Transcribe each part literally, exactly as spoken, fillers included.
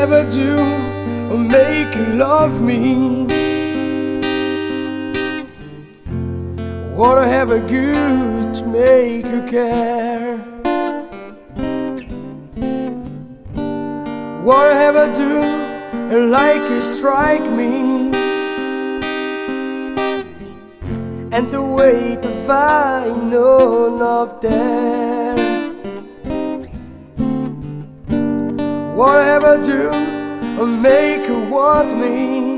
ever do or make you love me? What I ever good to make you care? What I ever do like you strike me? And the weight of I know not there. What I ever do or make you want me?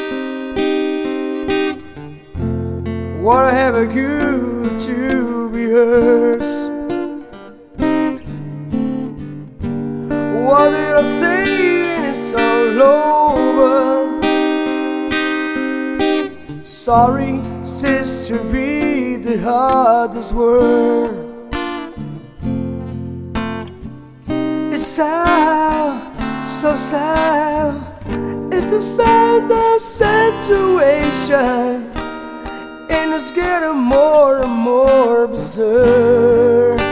What I ever good to be hers? What you're saying is all over. Sorry, sister, be the hardest word. It's sad, so sad. It's the sad of situation, and it's getting more and more bizarre.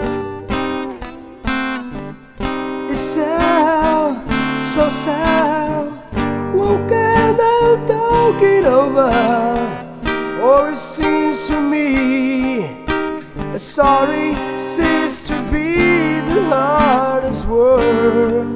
It's sad, so sad. Woke up and talking over, or it seems to me. Sorry, sister, be the hardest word.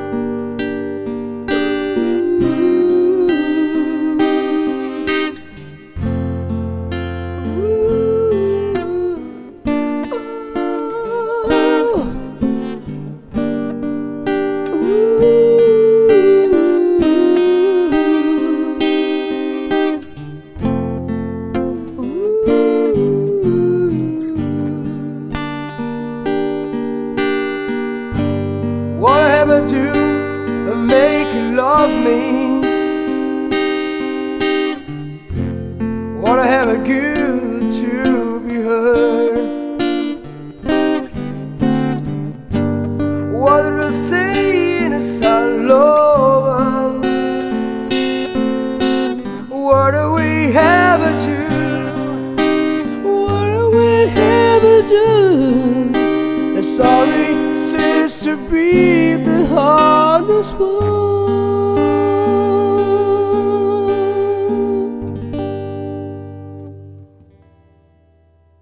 What I ever do to make you love me? What I ever good to be heard? What they're saying is all over. What do we ever do? What do we ever do? Sorry, sister, be the hardest one.